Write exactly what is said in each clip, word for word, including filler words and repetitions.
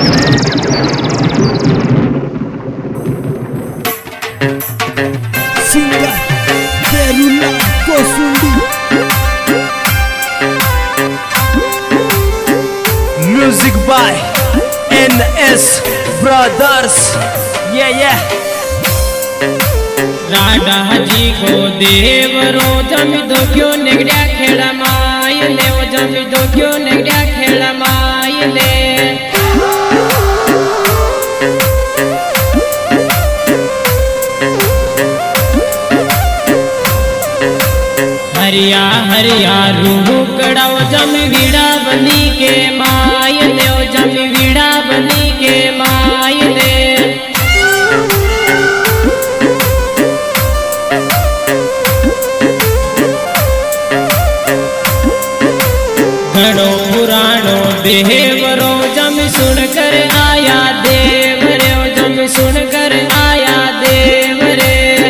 Singer Perula Kosundi. Music by N S Brothers. Yeah, yeah. राडा जी को देवरो जमी दो क्यों निगड्या खेड़ा मायले ओ जमी दो क्यों निगड्या खेड़ा मायले हरिया हरिया रूह कड़ाओ जमी वीड़ा बनी के मायले ओ जमी वीड़ा बनी के मायले घड़ो पुराणो देवरो जम सुन कर आया देवरे ओ जम सुन कर आया देवरे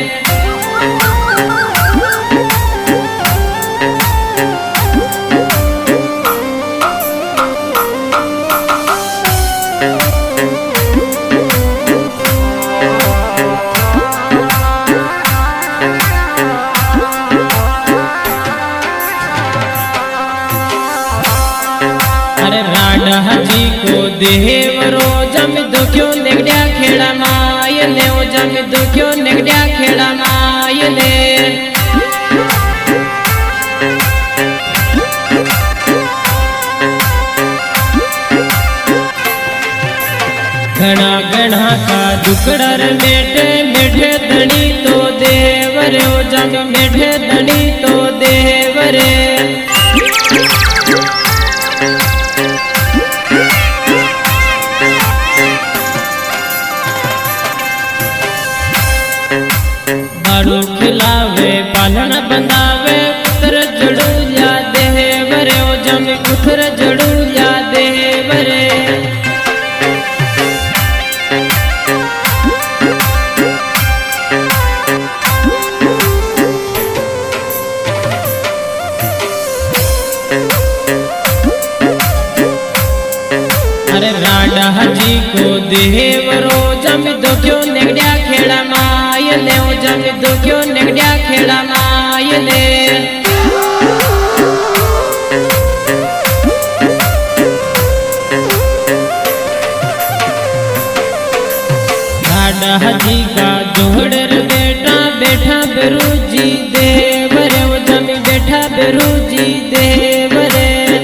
राडा जी को देवरो जम दो क्यों निगड्या खेड़ा मायले ओ जम दो क्यों निगड्या खेड़ा मायले घना घना का दुकड़र मेठे मेठे धनी तो देवरे ओ जम मेठे धनी तो देवरे बाड़ू खिलावे पालन बंधावे कुतर जड़ूया देवरे ओ जमी कुतर जड़ूया देवरे अरे राडा जी को देवरो जमी दो क्यों निगड्या खेड़ा मायले ओ जमी दो क्यों निगड्या खेड़ा मायले राडा जी का जोड़र बेटा बैठा बेरूजी देवरे ओ जमी बैठा बेरूजी देवरे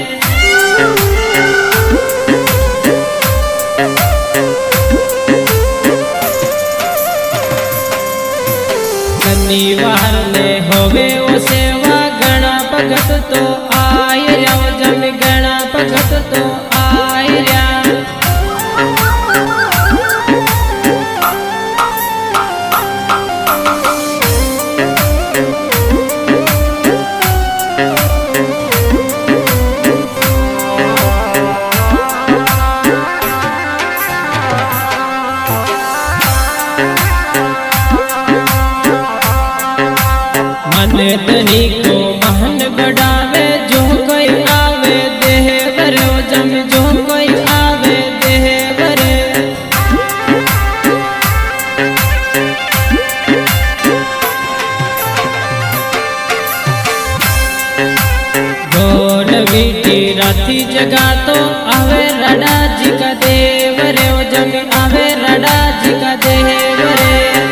शनिवार ने होवे ओ सेवा गणा भगत तो आयरा ओ जम गणा भगत तो आयरा तनी को महन बढ़ावे जो कोई आवे देवरे ओ जम जो कोई आवे देवरे ढोल बीटी राती जगा तो आवे राडा जी का देवरे ओ जम आवे राडा जी का देवरे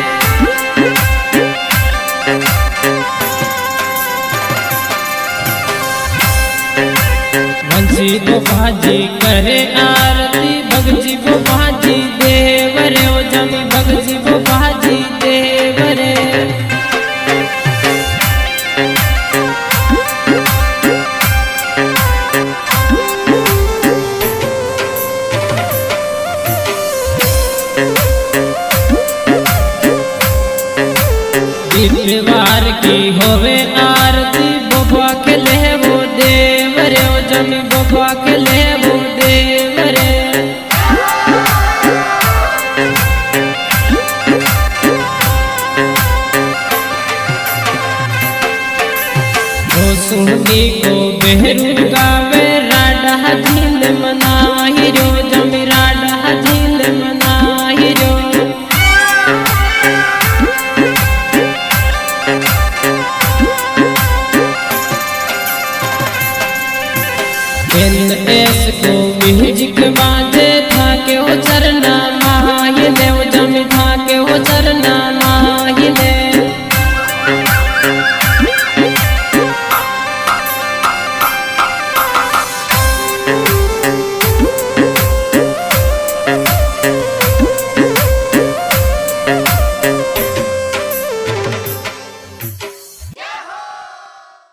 बंसी वो भाजी करे आरती भगजी वो भाजी देवरे ओ जमी भगजी वो भाजी देवरे दीपवार की होवे आरती बबुआ के ले वो देवरे ओ जमी बबुआ के ले वो देवरे एन एस को म्यूजिक